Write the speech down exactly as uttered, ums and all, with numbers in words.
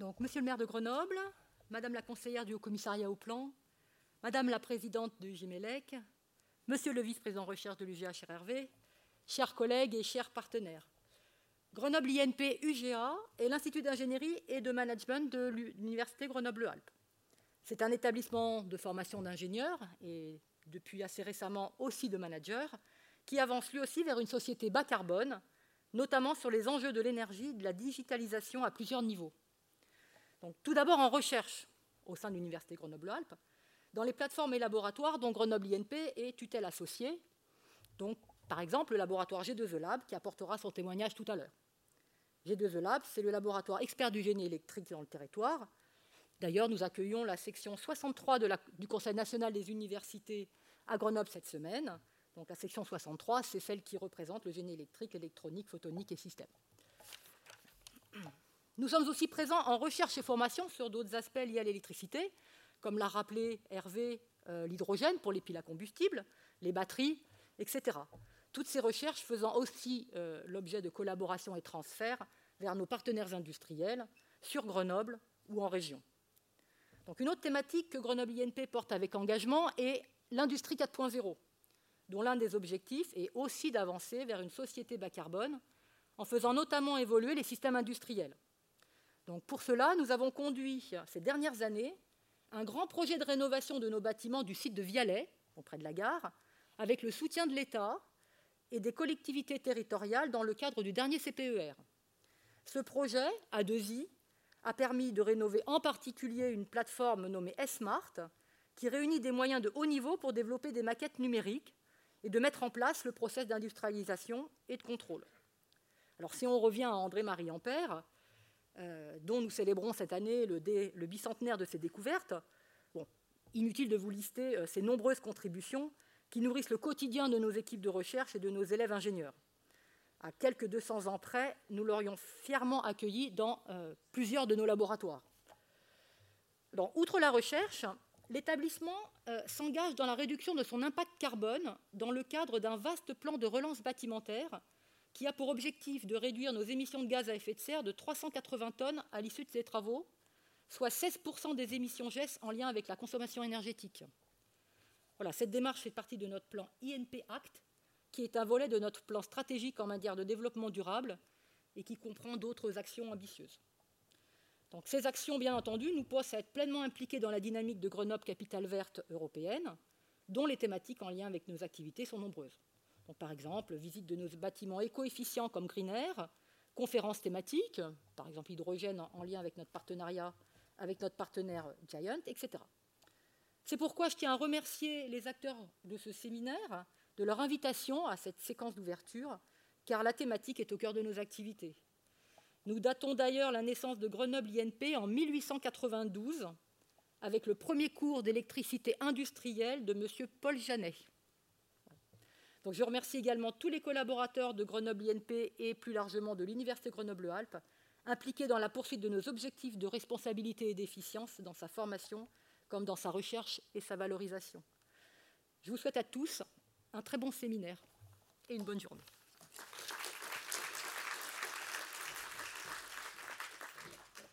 Donc, Monsieur le maire de Grenoble, Madame la conseillère du Haut-Commissariat au Plan, Madame la présidente de Gimélec, Monsieur le vice-président recherche de l'U G H R R V, chers collègues et chers partenaires. Grenoble I N P U G A est l'Institut d'ingénierie et de management de l'Université Grenoble-Alpes. C'est un établissement de formation d'ingénieurs et depuis assez récemment aussi de managers qui avance lui aussi vers une société bas carbone, notamment sur les enjeux de l'énergie et de la digitalisation à plusieurs niveaux. Donc, tout d'abord en recherche au sein de l'Université Grenoble-Alpes, dans les plateformes et laboratoires dont Grenoble I N P est tutelle associée, donc par exemple le laboratoire G deux E Lab qui apportera son témoignage tout à l'heure. G deux E Lab, c'est le laboratoire expert du génie électrique dans le territoire. D'ailleurs, nous accueillons la section soixante-trois de la, du Conseil national des universités à Grenoble cette semaine. Donc la section soixante-trois, c'est celle qui représente le génie électrique, électronique, photonique et système. Nous sommes aussi présents en recherche et formation sur d'autres aspects liés à l'électricité, comme l'a rappelé Hervé, euh, l'hydrogène pour les piles à combustible, les batteries, et cetera. Toutes ces recherches faisant aussi euh, l'objet de collaborations et transferts vers nos partenaires industriels sur Grenoble ou en région. Donc une autre thématique que Grenoble I N P porte avec engagement est l'industrie quatre point zéro, dont l'un des objectifs est aussi d'avancer vers une société bas carbone, en faisant notamment évoluer les systèmes industriels. Donc pour cela, nous avons conduit ces dernières années un grand projet de rénovation de nos bâtiments du site de Vialet, auprès de la gare, avec le soutien de l'État et des collectivités territoriales dans le cadre du dernier C P E R. Ce projet, à deux I, a permis de rénover en particulier une plateforme nommée S-Mart, qui réunit des moyens de haut niveau pour développer des maquettes numériques et de mettre en place le processus d'industrialisation et de contrôle. Alors si on revient à André-Marie Ampère, euh, dont nous célébrons cette année le, dé, le bicentenaire de ses découvertes, bon, inutile de vous lister euh, ses nombreuses contributions qui nourrissent le quotidien de nos équipes de recherche et de nos élèves ingénieurs. À quelques deux cents ans près, nous l'aurions fièrement accueilli dans euh, plusieurs de nos laboratoires. Donc, outre la recherche, l'établissement euh, s'engage dans la réduction de son impact carbone dans le cadre d'un vaste plan de relance bâtimentaire qui a pour objectif de réduire nos émissions de gaz à effet de serre de trois cent quatre-vingts tonnes à l'issue de ces travaux, soit seize pour cent des émissions G E S en lien avec la consommation énergétique. Voilà, cette démarche fait partie de notre plan I N P Act, qui est un volet de notre plan stratégique en matière de développement durable et qui comprend d'autres actions ambitieuses. Donc, ces actions, bien entendu, nous poussent à être pleinement impliqués dans la dynamique de Grenoble Capitale Verte européenne, dont les thématiques en lien avec nos activités sont nombreuses. Donc, par exemple, visite de nos bâtiments éco-efficients comme Green Air, conférences thématiques, par exemple hydrogène en lien avec notre partenariat avec notre partenaire Giant, et cetera. C'est pourquoi je tiens à remercier les acteurs de ce séminaire de leur invitation à cette séquence d'ouverture, car la thématique est au cœur de nos activités. Nous datons d'ailleurs la naissance de Grenoble I N P en mille huit cent quatre-vingt-douze, avec le premier cours d'électricité industrielle de M. Paul Janet. Donc, je remercie également tous les collaborateurs de Grenoble I N P et plus largement de l'Université Grenoble-Alpes, impliqués dans la poursuite de nos objectifs de responsabilité et d'efficience dans sa formation comme dans sa recherche et sa valorisation. Je vous souhaite à tous un très bon séminaire et une bonne journée.